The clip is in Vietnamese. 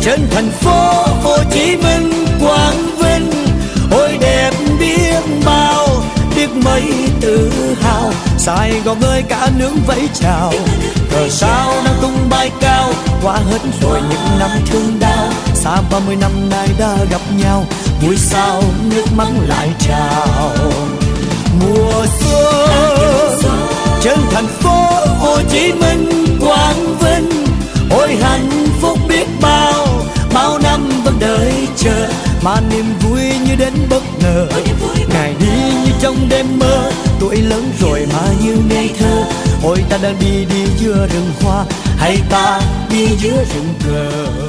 trên thành phố Hồ Chí Minh quang vinh. Ôi đẹp biết bao, biết mấy tự hào, Sài Gòn ơi cả nước vẫy chào. Cờ sao đang tung bay cao, qua hết rồi những năm thương đau. Xa 30 năm nay đã gặp nhau, vui sao nước mắt lại trào. Mùa xuân trên thành phố Hồ Chí Minh quang vinh. Ôi hạnh phúc biết bao, bao năm vẫn đợi chờ, mà niềm vui như đến bất ngờ. Ngày đi như trong đêm mơ, tuổi lớn rồi mà như ngây thơ. Ôi ta đang đi giữa rừng hoa, hay ta đi giữa rừng cờ.